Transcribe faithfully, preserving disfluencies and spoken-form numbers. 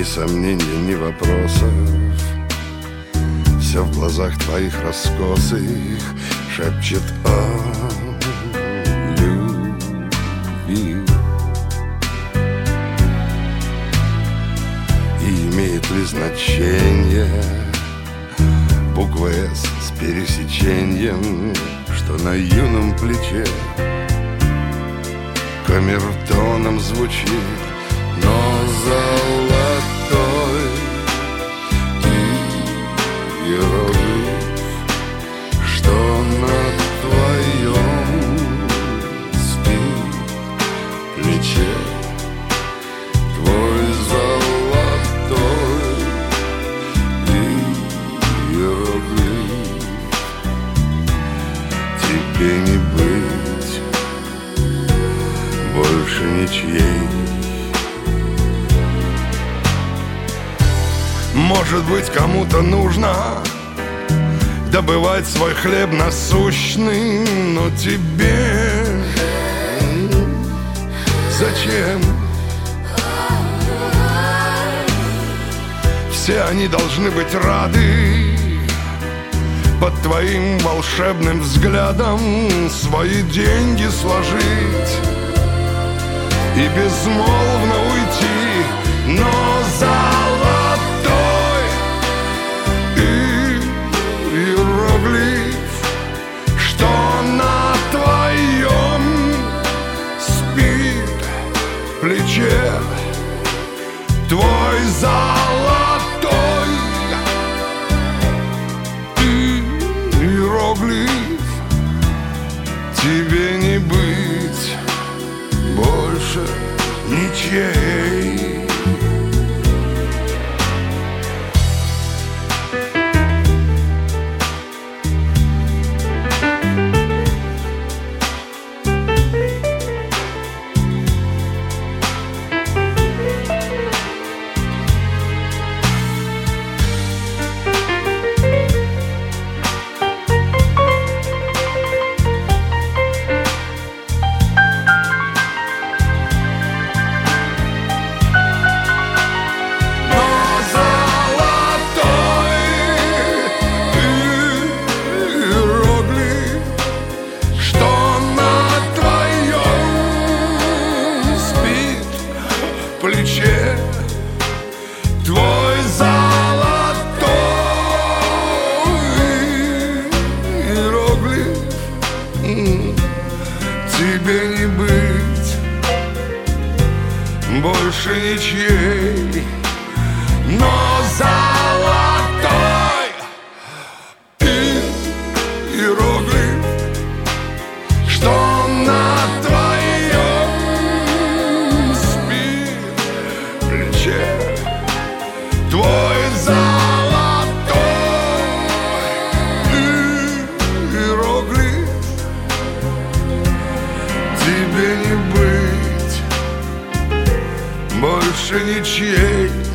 сомнений, ни вопросов. Все в глазах твоих раскосых шепчет о любви. И имеет ли значение буква «С» с пересечением, что на юном плече камертоном звучит, но золотой иероглиф, что на твоем спит плече. Твой золотой иероглиф. Тебе не быть больше ничьей. Может быть, кому-то нужно добывать свой хлеб насущный, но тебе зачем? Все они должны быть рады под твоим волшебным взглядом свои деньги сложить и безмолвно уйти, но золотой иероглиф, что на твоем спит плече. Твой золотой иероглиф. Тебе не быть больше ничьей. Плече. Твой золотой иероглиф. Тебе не быть больше ничьей, но золотой иероглиф, что на твой золотой иероглиф. Тебе не быть больше ничьей.